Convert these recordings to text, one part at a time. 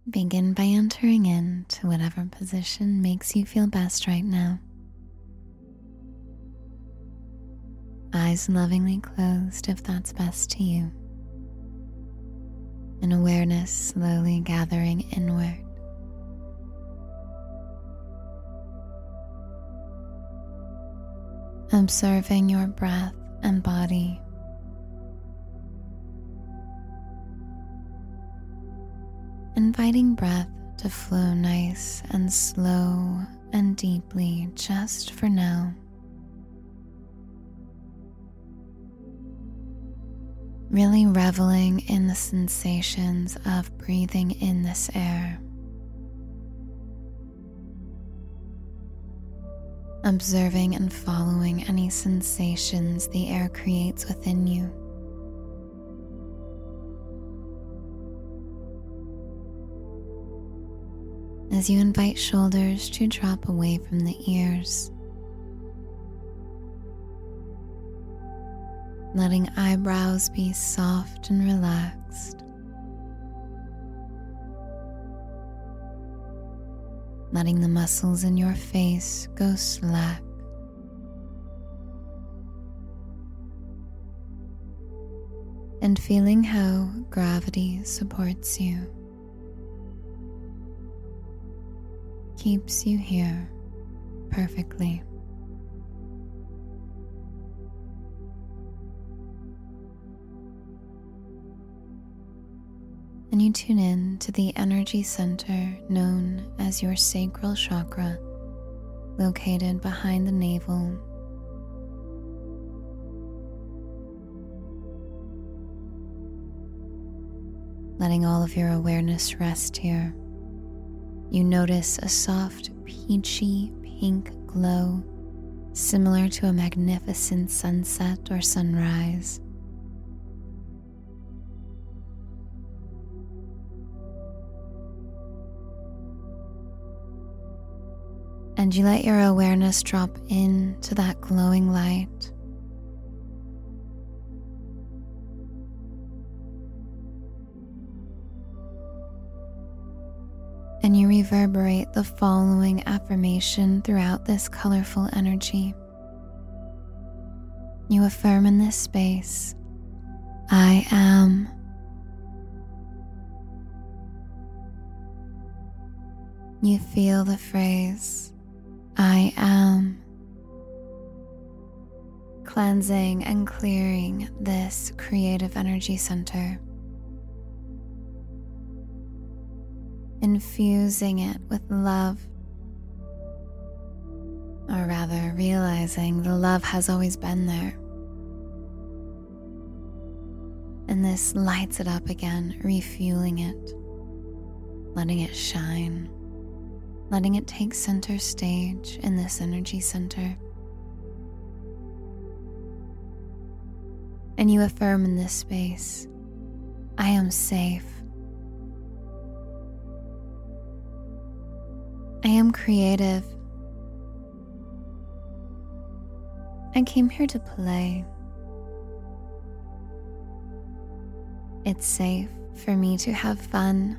Begin by entering into whatever position makes you feel best right now. Eyes lovingly closed if that's best to you. And awareness slowly gathering inward. Observing your breath and body. Inviting breath to flow nice and slow and deeply just for now. Really reveling in the sensations of breathing in this air. Observing and following any sensations the air creates within you. As you invite shoulders to drop away from the ears, letting eyebrows be soft and relaxed, letting the muscles in your face go slack, and feeling how gravity supports you, keeps you here perfectly. And you tune in to the energy center known as your sacral chakra, located behind the navel. Letting all of your awareness rest here, you notice a soft peachy pink glow, similar to a magnificent sunset or sunrise. And you let your awareness drop into that glowing light. And you reverberate the following affirmation throughout this colorful energy. You affirm in this space, I am. You feel the phrase, I am, cleansing and clearing this creative energy center, infusing it with love, or rather realizing the love has always been there. And this lights it up again, refueling it, letting it shine. Letting it take center stage in this energy center. And you affirm in this space, I am safe. I am creative. I came here to play. It's safe for me to have fun.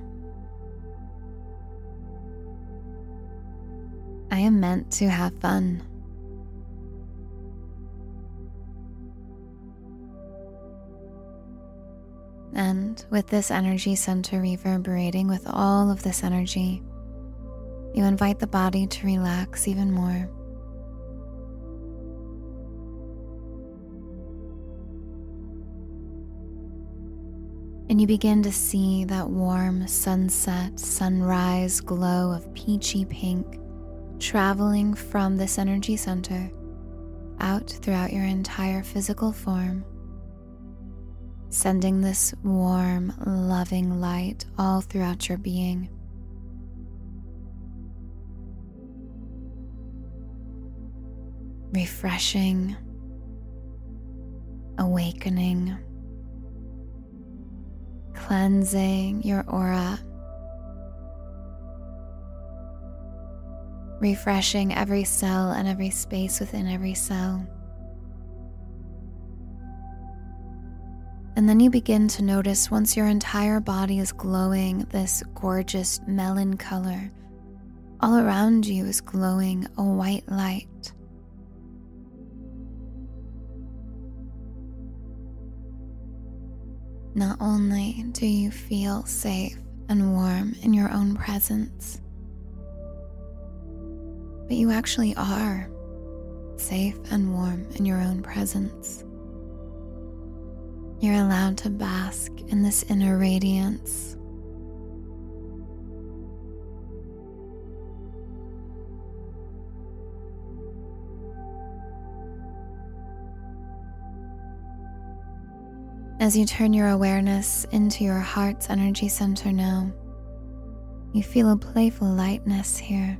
I am meant to have fun. And with this energy center reverberating with all of this energy, you invite the body to relax even more. And you begin to see that warm sunset, sunrise glow of peachy pink traveling from this energy center out throughout your entire physical form, sending this warm, loving light all throughout your being. Refreshing, awakening, cleansing your aura, refreshing every cell and every space within every cell. And then you begin to notice once your entire body is glowing this gorgeous melon color, all around you is glowing a white light. Not only do you feel safe and warm in your own presence, but you actually are safe and warm in your own presence. You're allowed to bask in this inner radiance. As you turn your awareness into your heart's energy center now, you feel a playful lightness here.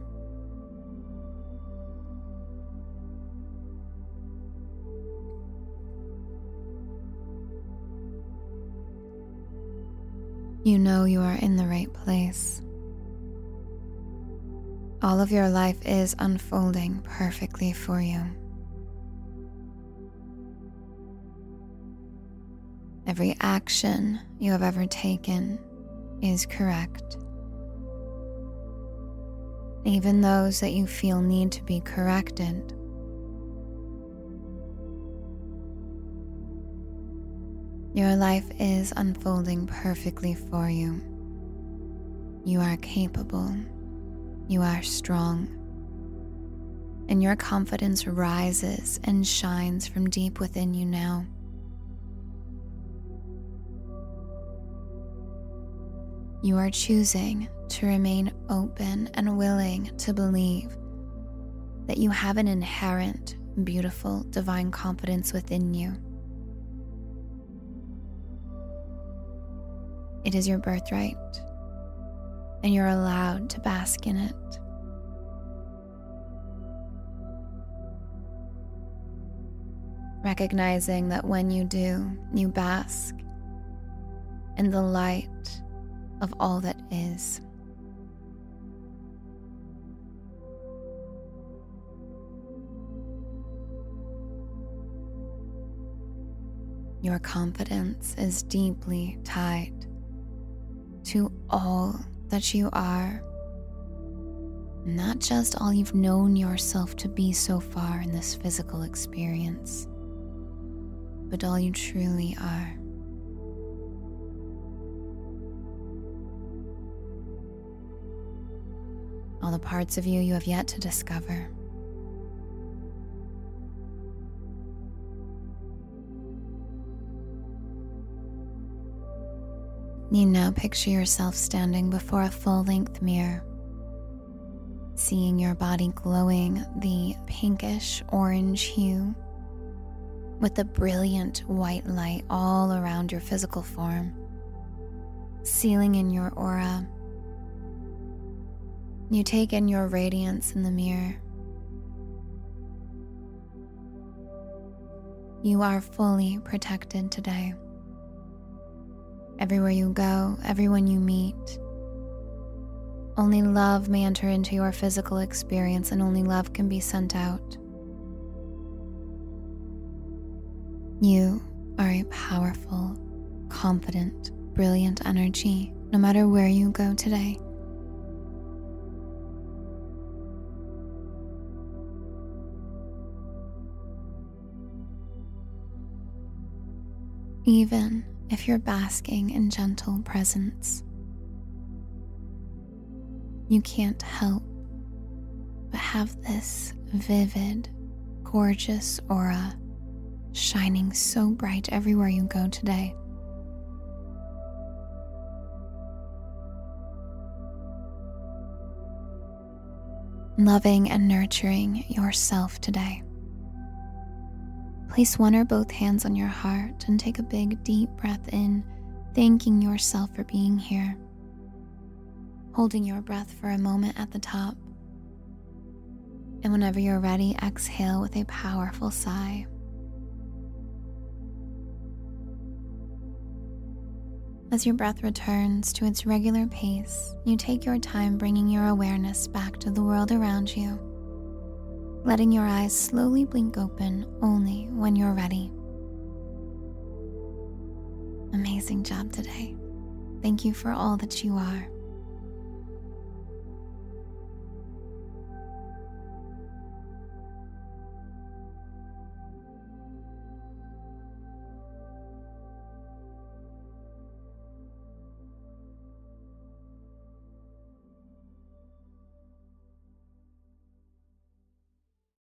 You know you are in the right place. All of your life is unfolding perfectly for you. Every action you have ever taken is correct. Even those that you feel need to be corrected. Your life is unfolding perfectly for you. You are capable. You are strong. And your confidence rises and shines from deep within you now. You are choosing to remain open and willing to believe that you have an inherent, beautiful, divine confidence within you. It is your birthright, and you're allowed to bask in it. Recognizing that when you do, you bask in the light of all that is. Your confidence is deeply tied to all that you are, not just all you've known yourself to be so far in this physical experience, but all you truly are. All the parts of you you have yet to discover. You now picture yourself standing before a full-length mirror, seeing your body glowing the pinkish orange hue with the brilliant white light all around your physical form, sealing in your aura. You take in your radiance in the mirror. You are fully protected today. Everywhere you go, everyone you meet, only love may enter into your physical experience, and only love can be sent out. You are a powerful, confident, brilliant energy, no matter where you go today. Even if you're basking in gentle presence, you can't help but have this vivid, gorgeous aura shining so bright everywhere you go today. Loving and nurturing yourself today. Place one or both hands on your heart and take a big, deep breath in, thanking yourself for being here. Holding your breath for a moment at the top. And whenever you're ready, exhale with a powerful sigh. As your breath returns to its regular pace, you take your time bringing your awareness back to the world around you, letting your eyes slowly blink open only when you're ready. Amazing job today. Thank you for all that you are.